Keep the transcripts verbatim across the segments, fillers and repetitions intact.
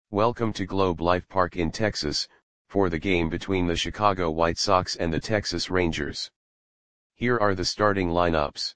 Welcome to Globe Life Park in Texas, for the game between the Chicago White Sox and the Texas Rangers. Here are the starting lineups.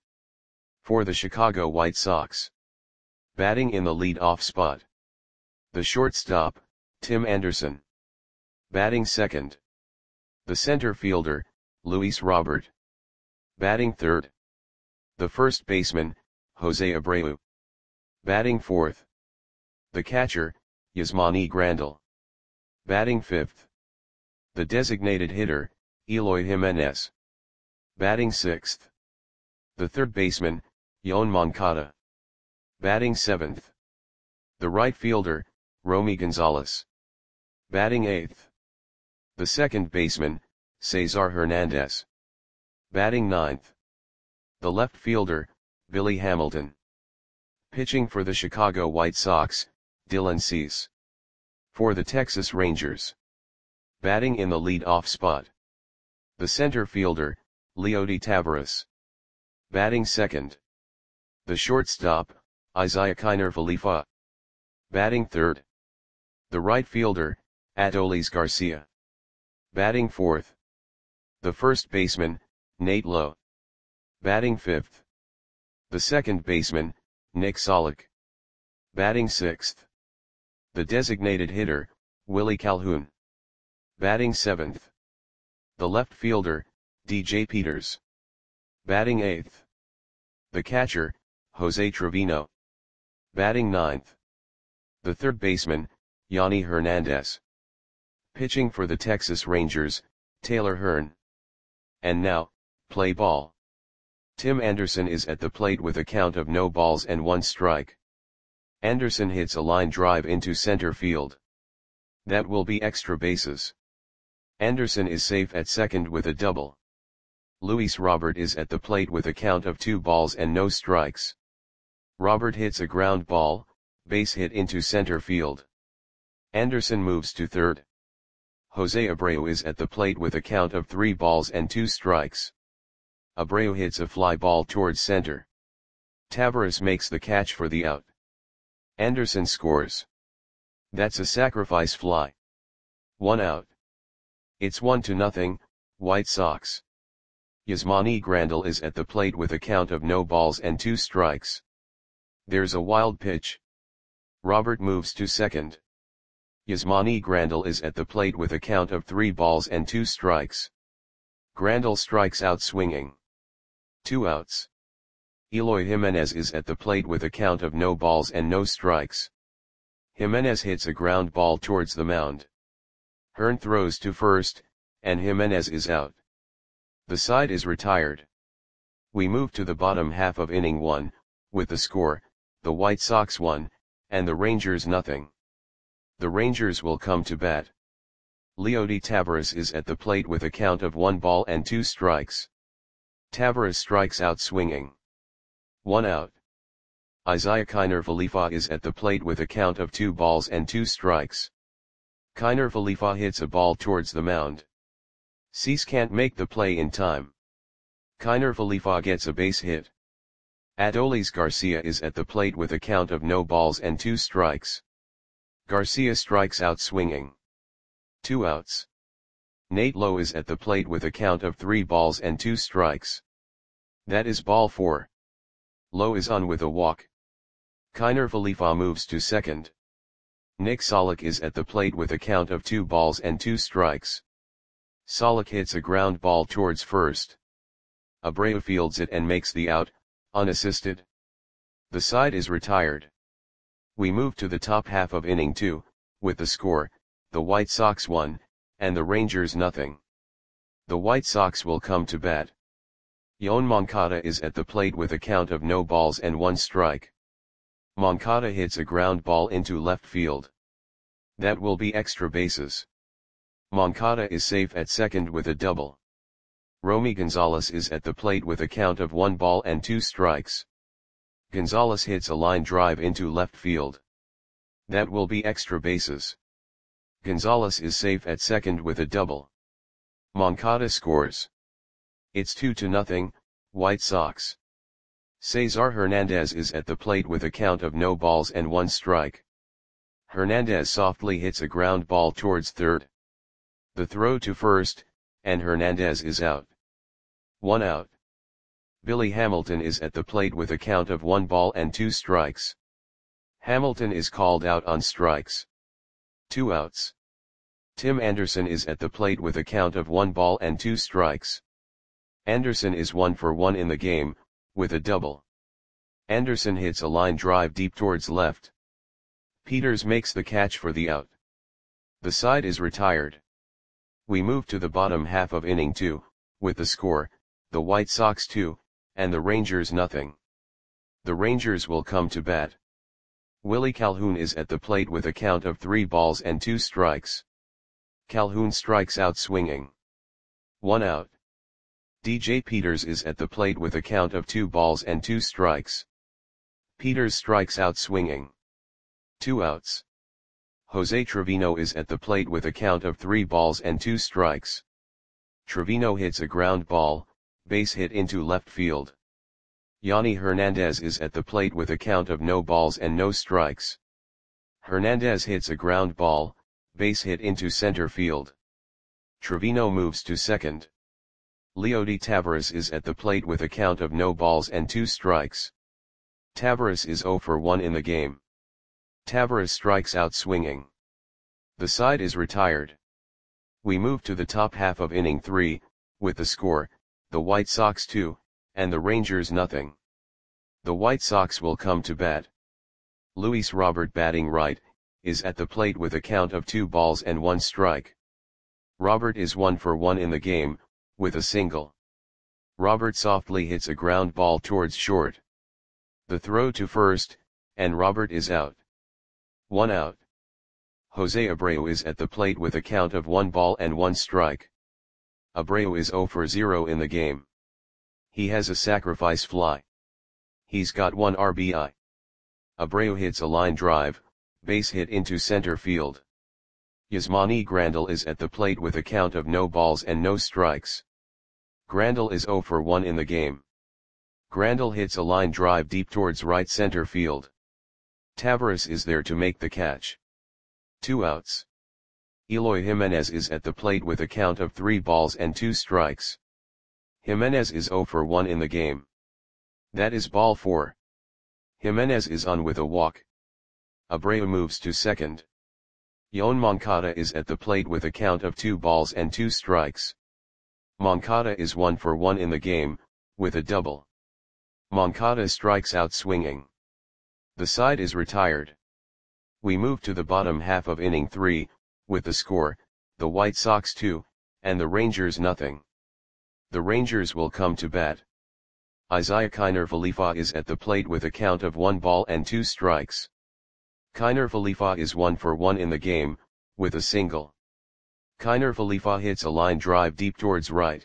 For the Chicago White Sox. Batting in the lead-off spot. The shortstop, Tim Anderson. Batting second. The center fielder, Luis Robert. Batting third. The first baseman, Jose Abreu. Batting fourth. The catcher, Yasmani Grandal. Batting fifth. The designated hitter, Eloy Jimenez. Batting sixth. The third baseman, Yoan Moncada. Batting seventh. The right fielder, Romy Gonzalez. Batting eighth. The second baseman, Cesar Hernandez. Batting ninth. The left fielder, Billy Hamilton. Pitching for the Chicago White Sox, Dylan Cease. For the Texas Rangers. Batting in the lead-off spot. The center fielder, Leody Taveras. Batting second. The shortstop, Isiah Kiner Falefa. Batting third. The right fielder, Adolis Garcia. Batting fourth. The first baseman, Nate Lowe. Batting fifth. The second baseman, Nick Solak. Batting sixth. The designated hitter, Willie Calhoun. Batting seventh. The left fielder, D J Peters. Batting eighth. The catcher, Jose Trevino. Batting ninth. The third baseman, Yanni Hernandez. Pitching for the Texas Rangers, Taylor Hearn. And now, play ball. Tim Anderson is at the plate with a count of no balls and one strike. Anderson hits a line drive into center field. That will be extra bases. Anderson is safe at second with a double. Luis Robert is at the plate with a count of two balls and no strikes. Robert hits a ground ball, base hit into center field. Anderson moves to third. Jose Abreu is at the plate with a count of three balls and two strikes. Abreu hits a fly ball towards center. Taveras makes the catch for the out. Anderson scores. That's a sacrifice fly. One out. It's one to nothing, White Sox. Yasmani Grandal is at the plate with a count of no balls and two strikes. There's a wild pitch. Robert moves to second. Yasmani Grandal is at the plate with a count of three balls and two strikes. Grandal strikes out swinging. Two outs. Eloy Jimenez is at the plate with a count of no balls and no strikes. Jimenez hits a ground ball towards the mound. Hearn throws to first, and Jimenez is out. The side is retired. We move to the bottom half of inning one, with the score, the White Sox one, and the Rangers nothing. The Rangers will come to bat. Leody Taveras is at the plate with a count of one ball and two strikes. Taveras strikes out swinging. One out. Isiah Kiner Falefa is at the plate with a count of two balls and two strikes. Kiner Falefa hits a ball towards the mound. Cease can't make the play in time. Kiner Falefa gets a base hit. Adolis Garcia is at the plate with a count of no balls and two strikes. Garcia strikes out swinging. Two outs. Nate Lowe is at the plate with a count of three balls and two strikes. That is ball four. Lowe is on with a walk. Kiner Falefa moves to second. Nick Solak is at the plate with a count of two balls and two strikes. Solak hits a ground ball towards first. Abreu fields it and makes the out, unassisted. The side is retired. We move to the top half of inning two, with the score, the White Sox one, and the Rangers nothing. The White Sox will come to bat. Yoan Moncada is at the plate with a count of no balls and one strike. Moncada hits a ground ball into left field. That will be extra bases. Moncada is safe at second with a double. Romy Gonzalez is at the plate with a count of one ball and two strikes. Gonzalez hits a line drive into left field. That will be extra bases. Gonzalez is safe at second with a double. Moncada scores. It's two to nothing, White Sox. Cesar Hernandez is at the plate with a count of no balls and one strike. Hernandez softly hits a ground ball towards third. The throw to first, and Hernandez is out. One out. Billy Hamilton is at the plate with a count of one ball and two strikes. Hamilton is called out on strikes. Two outs. Tim Anderson is at the plate with a count of one ball and two strikes. Anderson is one for one in the game, with a double. Anderson hits a line drive deep towards left. Peters makes the catch for the out. The side is retired. We move to the bottom half of inning two, with the score, the White Sox two, and the Rangers nothing. The Rangers will come to bat. Willie Calhoun is at the plate with a count of three balls and two strikes. Calhoun strikes out swinging. One out. D J Peters is at the plate with a count of two balls and two strikes. Peters strikes out swinging. Two outs. Jose Trevino is at the plate with a count of three balls and two strikes. Trevino hits a ground ball, base hit into left field. Yanni Hernandez is at the plate with a count of no balls and no strikes. Hernandez hits a ground ball, base hit into center field. Trevino moves to second. Leody Taveras is at the plate with a count of no balls and two strikes. Taveras is zero for one in the game. Taveras strikes out swinging. The side is retired. We move to the top half of inning three, with the score, the White Sox two, and the Rangers nothing. The White Sox will come to bat. Luis Robert, batting right, is at the plate with a count of two balls and one strike. Robert is one for one in the game, with a single. Robert softly hits a ground ball towards short. The throw to first, and Robert is out. One out. Jose Abreu is at the plate with a count of one ball and one strike. Abreu is zero for zero in the game. He has a sacrifice fly. He's got one R B I. Abreu hits a line drive, base hit into center field. Yasmani Grandal is at the plate with a count of no balls and no strikes. Grandal is zero for one in the game. Grandal hits a line drive deep towards right center field. Taveras is there to make the catch. Two outs. Eloy Jimenez is at the plate with a count of three balls and two strikes. Jimenez is zero for one in the game. That is ball four. Jimenez is on with a walk. Abreu moves to second. Yoan Moncada is at the plate with a count of two balls and two strikes. Moncada is one for one in the game, with a double. Moncada strikes out swinging. The side is retired. We move to the bottom half of inning three, with the score, the White Sox two, and the Rangers nothing. The Rangers will come to bat. Isaiah Kiner Falefa is at the plate with a count of one ball and two strikes. Kiner Falefa is one for one in the game, with a single. Kiner Falefa hits a line drive deep towards right.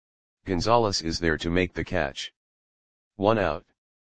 Gonzalez is there to make the catch. One out.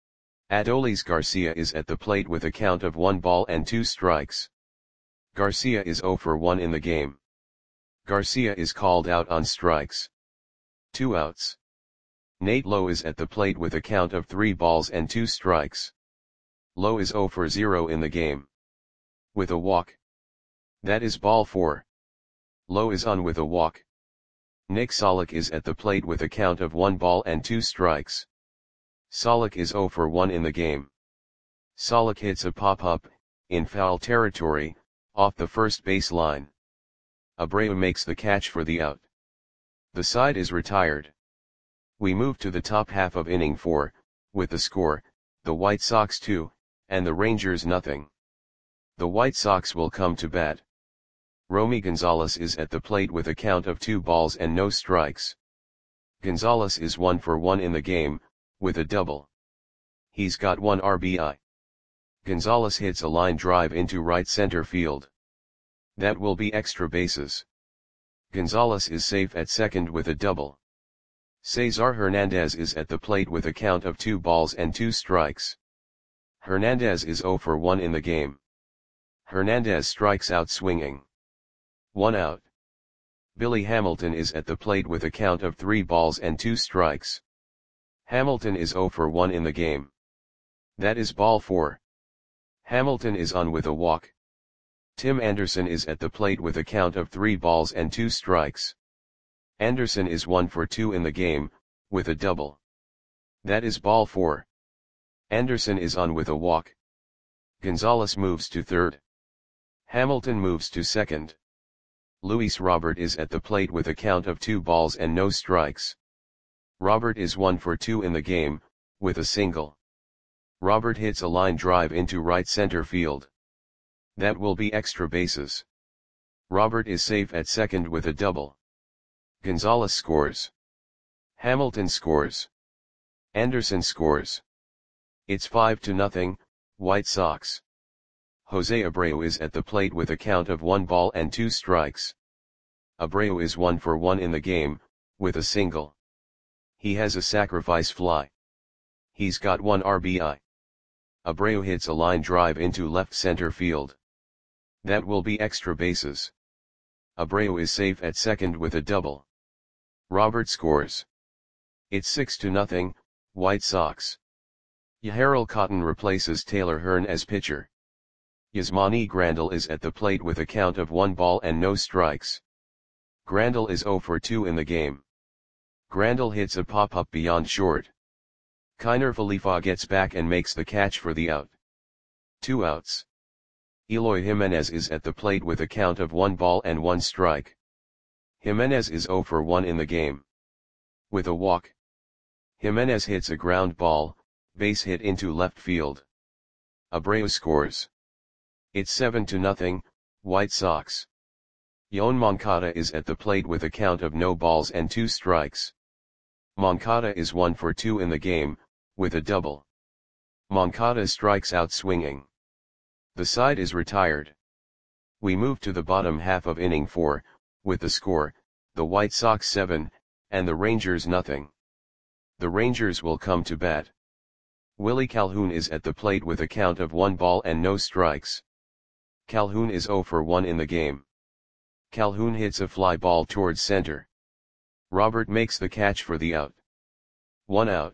Adolis Garcia is at the plate with a count of one ball and two strikes. Garcia is zero for one in the game. Garcia is called out on strikes. Two outs. Nate Lowe is at the plate with a count of three balls and two strikes. Lowe is zero for zero in the game. With a walk. That is ball four. Lowe is on with a walk. Nick Solak is at the plate with a count of one ball and two strikes. Solak is zero for one in the game. Solak hits a pop-up, in foul territory, off the first base line. Abreu makes the catch for the out. The side is retired. We move to the top half of inning four, with the score, the White Sox two, and the Rangers nothing. The White Sox will come to bat. Romy Gonzalez is at the plate with a count of two balls and no strikes. Gonzalez is one for one in the game, with a double. He's got one R B I. Gonzalez hits a line drive into right center field. That will be extra bases. Gonzalez is safe at second with a double. Cesar Hernandez is at the plate with a count of two balls and two strikes. Hernandez is zero for one in the game. Hernandez strikes out swinging. One out. Billy Hamilton is at the plate with a count of three balls and two strikes. Hamilton is zero for one in the game. That is ball four. Hamilton is on with a walk. Tim Anderson is at the plate with a count of three balls and two strikes. Anderson is one for two in the game, with a double. That is ball four. Anderson is on with a walk. Gonzalez moves to third. Hamilton moves to second. Luis Robert is at the plate with a count of two balls and no strikes. Robert is one for two in the game, with a single. Robert hits a line drive into right center field. That will be extra bases. Robert is safe at second with a double. Gonzalez scores. Hamilton scores. Anderson scores. It's five to nothing, White Sox. Jose Abreu is at the plate with a count of one ball and two strikes. Abreu is one for one in the game, with a single. He has a sacrifice fly. He's got one R B I. Abreu hits a line drive into left center field. That will be extra bases. Abreu is safe at second with a double. Robert scores. It's six to nothing, White Sox. Yahirel Cotton replaces Taylor Hearn as pitcher. Yasmani Grandal is at the plate with a count of one ball and no strikes. Grandal is zero for two in the game. Grandal hits a pop-up beyond short. Kiner Falefa gets back and makes the catch for the out. Two outs. Eloy Jimenez is at the plate with a count of one ball and one strike. Jimenez is zero for one in the game. With a walk. Jimenez hits a ground ball, base hit into left field. Abreu scores. It's seven to nothing, White Sox. Yoan Moncada is at the plate with a count of no balls and two strikes. Moncada is one for two in the game, with a double. Moncada strikes out swinging. The side is retired. We move to the bottom half of inning four, with the score, the White Sox seven, and the Rangers nothing. The Rangers will come to bat. Willie Calhoun is at the plate with a count of one ball and no strikes. Calhoun is zero for one in the game. Calhoun hits a fly ball towards center. Robert makes the catch for the out. One out.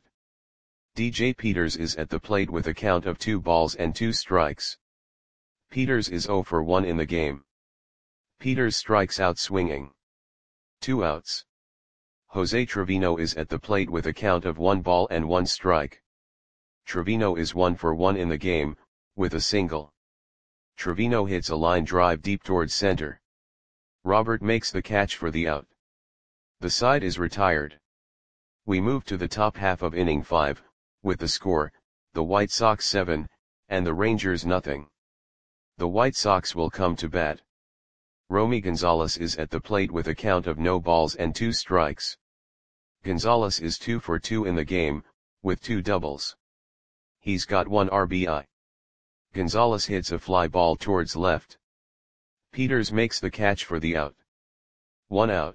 D J Peters is at the plate with a count of two balls and two strikes. Peters is zero for one in the game. Peters strikes out swinging. Two outs. Jose Trevino is at the plate with a count of one ball and one strike. Trevino is one for one in the game, with a single. Trevino hits a line drive deep towards center. Robert makes the catch for the out. The side is retired. We move to the top half of inning five, with the score, the White Sox seven, and the Rangers nothing. The White Sox will come to bat. Romy Gonzalez is at the plate with a count of no balls and two strikes. Gonzalez is two for two in the game, with two doubles. He's got one R B I. Gonzalez hits a fly ball towards left. Peters makes the catch for the out. One out.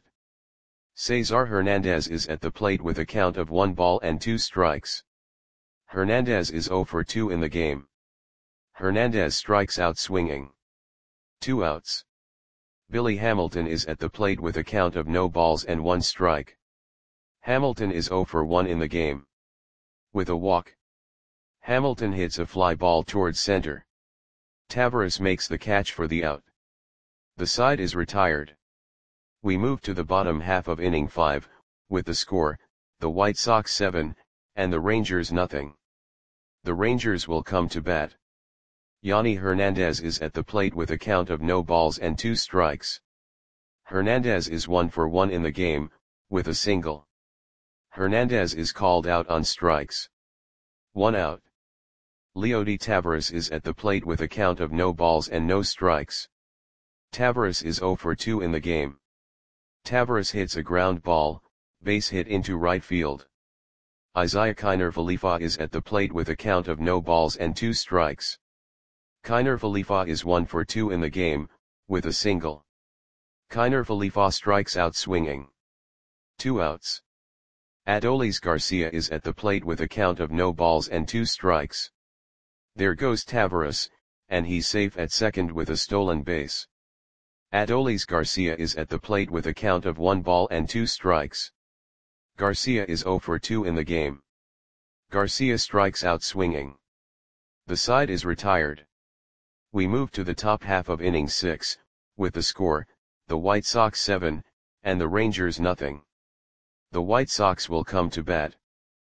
Cesar Hernandez is at the plate with a count of one ball and two strikes. Hernandez is zero for two in the game. Hernandez strikes out swinging. Two outs. Billy Hamilton is at the plate with a count of no balls and one strike. Hamilton is zero for one in the game. With a walk. Hamilton hits a fly ball towards center. Taveras makes the catch for the out. The side is retired. We move to the bottom half of inning five, with the score, the White Sox seven, and the Rangers nothing. The Rangers will come to bat. Yanni Hernandez is at the plate with a count of no balls and two strikes. Hernandez is one for one in the game, with a single. Hernandez is called out on strikes. One out. Leody Taveras is at the plate with a count of no balls and no strikes. Taveras is zero for two in the game. Taveras hits a ground ball, base hit into right field. Isaiah Kiner Falefa is at the plate with a count of no balls and two strikes. Kiner Falefa is one for two in the game, with a single. Kiner Falefa strikes out swinging. Two outs. Adolis Garcia is at the plate with a count of no balls and two strikes. There goes Taveras, and he's safe at second with a stolen base. Adolis Garcia is at the plate with a count of one ball and two strikes. Garcia is zero for two in the game. Garcia strikes out swinging. The side is retired. We move to the top half of inning six, with the score, the White Sox seven, and the Rangers nothing. The White Sox will come to bat.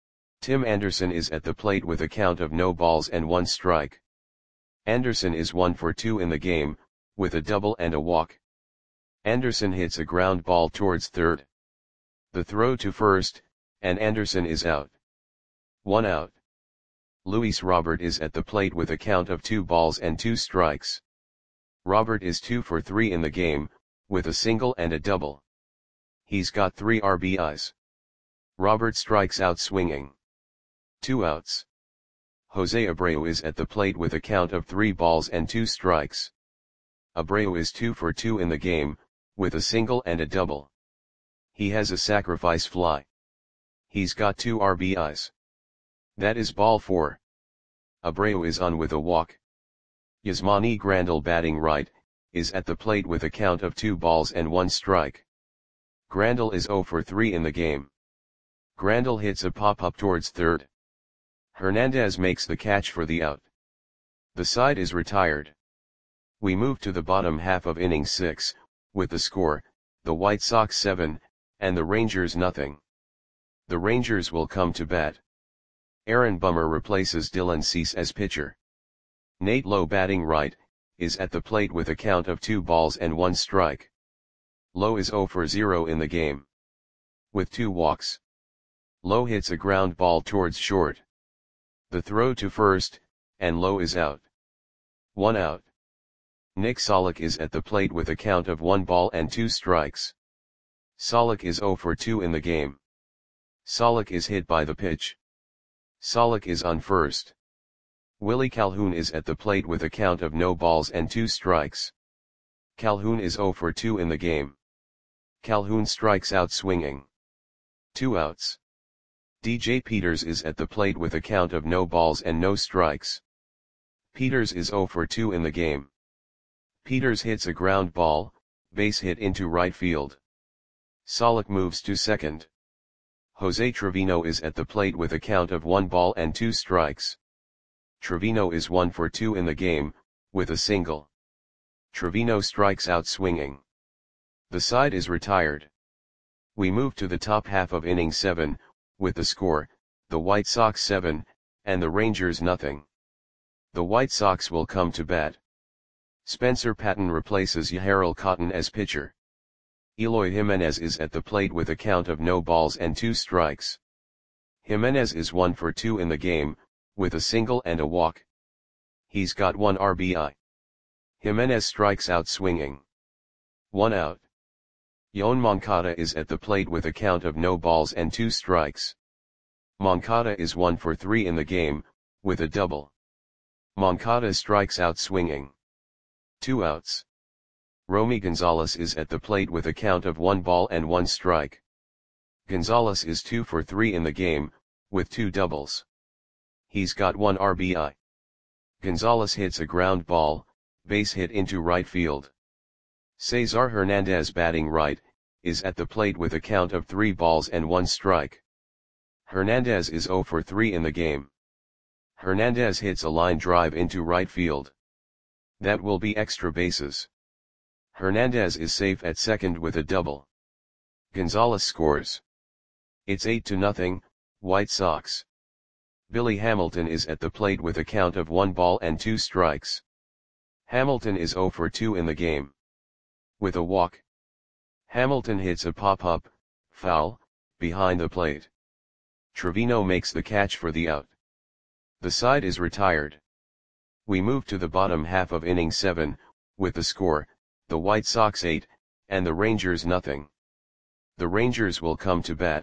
Tim Anderson is at the plate with a count of no balls and one strike. Anderson is one for two in the game, with a double and a walk. Anderson hits a ground ball towards third. The throw to first, and Anderson is out. One out. Luis Robert is at the plate with a count of two balls and two strikes. Robert is two for three in the game, with a single and a double. He's got three R B Is. Robert strikes out swinging. Two outs. Jose Abreu is at the plate with a count of three balls and two strikes. Abreu is two for two in the game, with a single and a double. He has a sacrifice fly. He's got two R B Is. That is ball four. Abreu is on with a walk. Yasmani Grandal, batting right, is at the plate with a count of two balls and one strike. Grandal is zero for three in the game. Grandal hits a pop-up towards third. Hernandez makes the catch for the out. The side is retired. We move to the bottom half of inning six, with the score, the White Sox seven, and the Rangers nothing. The Rangers will come to bat. Aaron Bummer replaces Dylan Cease as pitcher. Nate Lowe, batting right, is at the plate with a count of two balls and one strike. Lowe is zero for zero in the game. With two walks. Lowe hits a ground ball towards short. The throw to first, and Lowe is out. One out. Nick Solak is at the plate with a count of one ball and two strikes. Solak is zero for two in the game. Solak is hit by the pitch. Solak is on first. Willie Calhoun is at the plate with a count of no balls and two strikes. Calhoun is zero for two in the game. Calhoun strikes out swinging. Two outs. D J Peters is at the plate with a count of no balls and no strikes. Peters is zero for two in the game. Peters hits a ground ball, base hit into right field. Solak moves to second. Jose Trevino is at the plate with a count of one ball and two strikes. Trevino is one for two in the game, with a single. Trevino strikes out swinging. The side is retired. We move to the top half of inning seven, with the score, the White Sox seven, and the Rangers nothing. The White Sox will come to bat. Spencer Patton replaces Yaharal Cotton as pitcher. Eloy Jimenez is at the plate with a count of no balls and two strikes. Jimenez is one for two in the game, with a single and a walk. He's got one R B I. Jimenez strikes out swinging. One out. Yoan Moncada is at the plate with a count of no balls and two strikes. Moncada is one for three in the game, with a double. Moncada strikes out swinging. Two outs. Romy Gonzalez is at the plate with a count of one ball and one strike. Gonzalez is two for three in the game, with two doubles. He's got one R B I. Gonzalez hits a ground ball, base hit into right field. Cesar Hernandez, batting right, is at the plate with a count of three balls and one strike. Hernandez is zero for three in the game. Hernandez hits a line drive into right field. That will be extra bases. Hernandez is safe at second with a double. Gonzalez scores. It's eight to nothing, White Sox. Billy Hamilton is at the plate with a count of one ball and two strikes. Hamilton is zero for two in the game. With a walk. Hamilton hits a pop-up, foul, behind the plate. Trevino makes the catch for the out. The side is retired. We move to the bottom half of inning seven, with the score, the White Sox eight, and the Rangers nothing. The Rangers will come to bat.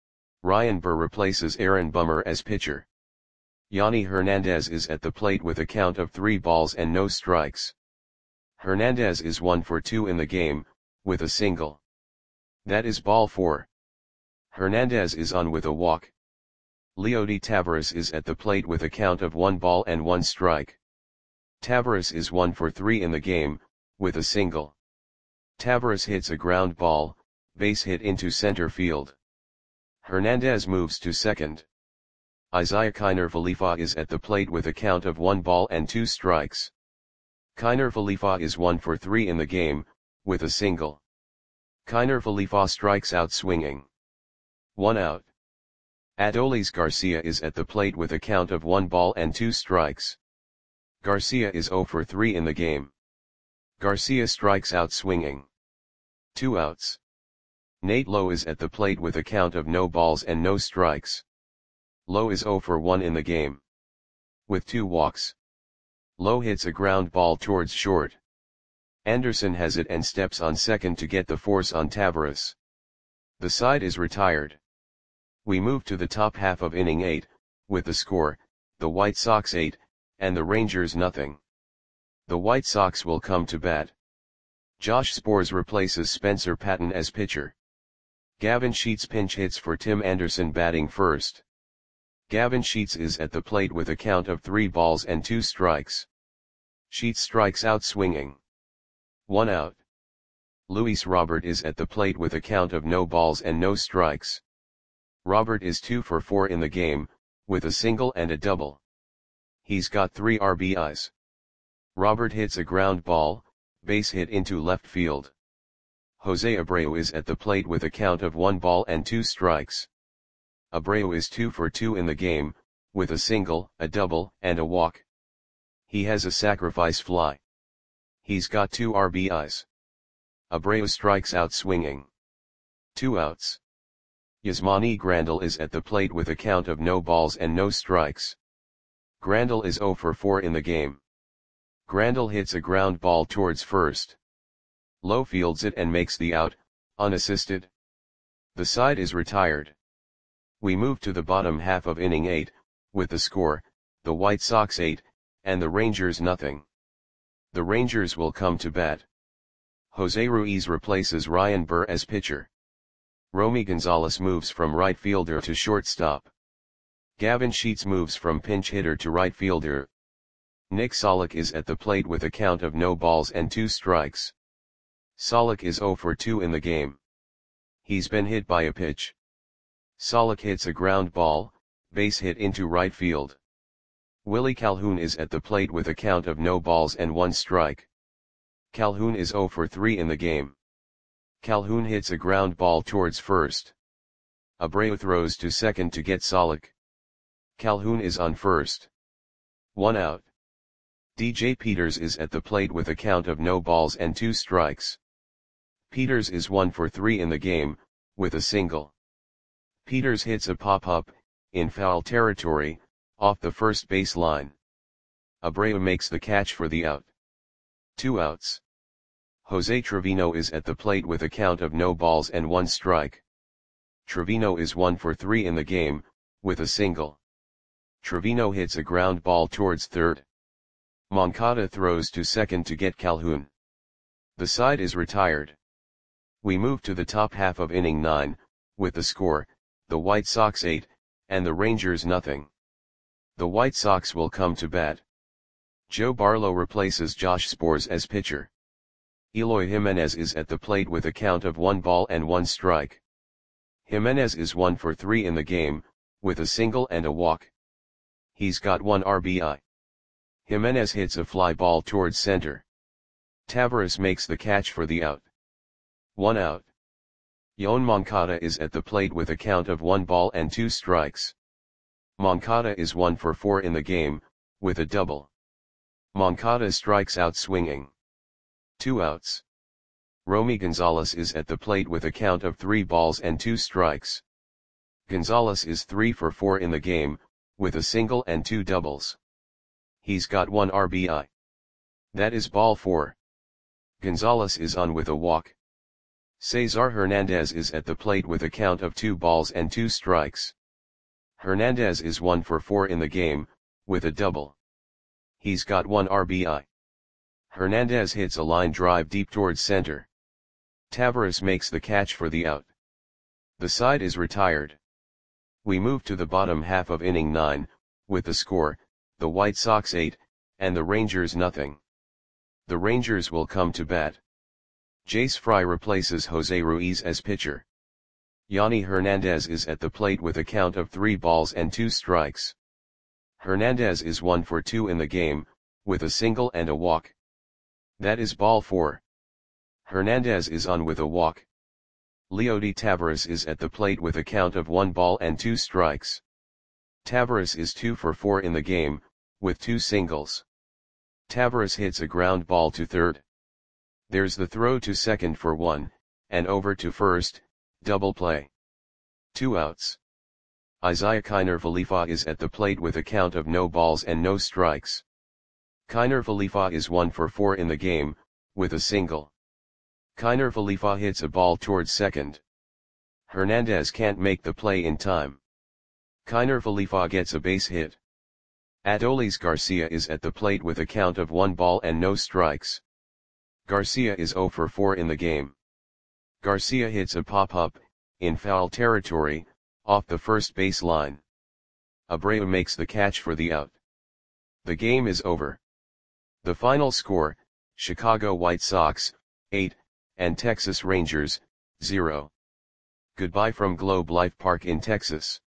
Ryan Burr replaces Aaron Bummer as pitcher. Yanni Hernandez is at the plate with a count of three balls and no strikes. Hernandez is one for two in the game, with a single. That is ball four. Hernandez is on with a walk. Leody Taveras is at the plate with a count of one ball and one strike. Taveras is one for three in the game, with a single. Taveras hits a ground ball, base hit into center field. Hernandez moves to second. Isaiah Kiner Falefa is at the plate with a count of one ball and two strikes. Kiner Falefa is one for three in the game, with a single. Kiner Falefa strikes out swinging. One out. Adolis Garcia is at the plate with a count of one ball and two strikes. Garcia is zero for three in the game. Garcia strikes out swinging. Two outs. Nate Lowe is at the plate with a count of no balls and no strikes. Lowe is zero for one in the game. With two walks. Lowe hits a ground ball towards short. Anderson has it and steps on second to get the force on Taveras. The side is retired. We move to the top half of inning eight, with the score, the White Sox eight, and the Rangers nothing. The White Sox will come to bat. Josh Sborz replaces Spencer Patton as pitcher. Gavin Sheets pinch hits for Tim Anderson batting first. Gavin Sheets is at the plate with a count of three balls and two strikes. Sheets strikes out swinging. One out. Luis Robert is at the plate with a count of no balls and no strikes. Robert is two for four in the game, with a single and a double. He's got three R B Is. Robert hits a ground ball, base hit into left field. Jose Abreu is at the plate with a count of one ball and two strikes. Abreu is two for two in the game, with a single, a double, and a walk. He has a sacrifice fly. He's got two R B Is. Abreu strikes out swinging. Two outs. Yasmani Grandal is at the plate with a count of no balls and no strikes. Grandal is zero for four in the game. Grandal hits a ground ball towards first. Lowe fields it and makes the out, unassisted. The side is retired. We move to the bottom half of inning eight, with the score, the White Sox eight, and the Rangers nothing. The Rangers will come to bat. Jose Ruiz replaces Ryan Burr as pitcher. Romy Gonzalez moves from right fielder to shortstop. Gavin Sheets moves from pinch hitter to right fielder. Nick Solak is at the plate with a count of no balls and two strikes. Solak is zero for two in the game. He's been hit by a pitch. Solak hits a ground ball, base hit into right field. Willie Calhoun is at the plate with a count of no balls and one strike. Calhoun is zero for three in the game. Calhoun hits a ground ball towards first. Abreu throws to second to get Solak. Calhoun is on first. One out. D J Peters is at the plate with a count of no balls and two strikes. Peters is one for three in the game, with a single. Peters hits a pop-up, in foul territory, off the first base line. Abreu makes the catch for the out. Two outs. Jose Trevino is at the plate with a count of no balls and one strike. Trevino is one for three in the game, with a single. Trevino hits a ground ball towards third. Moncada throws to second to get Calhoun. The side is retired. We move to the top half of inning nine, with the score, the White Sox eight, and the Rangers nothing. The White Sox will come to bat. Joe Barlow replaces Josh Sborz as pitcher. Eloy Jimenez is at the plate with a count of one ball and one strike. Jimenez is one for three in the game, with a single and a walk. He's got one R B I. Jimenez hits a fly ball towards center. Taveras makes the catch for the out. One out. Yoan Moncada is at the plate with a count of one ball and two strikes. Moncada is one for four in the game, with a double. Moncada strikes out swinging. Two outs. Romy Gonzalez is at the plate with a count of three balls and two strikes. Gonzalez is three for four in the game, with a single and two doubles. He's got one R B I. That is ball four. Gonzalez is on with a walk. Cesar Hernandez is at the plate with a count of two balls and two strikes. Hernandez is one for four in the game, with a double. He's got one R B I. Hernandez hits a line drive deep towards center. Taveras makes the catch for the out. The side is retired. We move to the bottom half of inning nine, with the score, the White Sox eight, and the Rangers nothing. The Rangers will come to bat. Jace Fry replaces Jose Ruiz as pitcher. Yanni Hernandez is at the plate with a count of three balls and two strikes. Hernandez is one for two in the game, with a single and a walk. That is ball four. Hernandez is on with a walk. Leody Taveras is at the plate with a count of one ball and two strikes. Taveras is two for four in the game, with two singles. Taveras hits a ground ball to third. There's the throw to second for one, and over to first, double play. Two outs. Isiah Kiner Falefa is at the plate with a count of no balls and no strikes. Kiner Falefa is one for four in the game, with a single. Kiner Falefa hits a ball towards second. Hernandez can't make the play in time. Kiner Falefa gets a base hit. Adolis Garcia is at the plate with a count of one ball and no strikes. Garcia is zero for four in the game. Garcia hits a pop-up, in foul territory, off the first base line. Abreu makes the catch for the out. The game is over. The final score, Chicago White Sox, eight, and Texas Rangers, zero. Goodbye from Globe Life Park in Texas.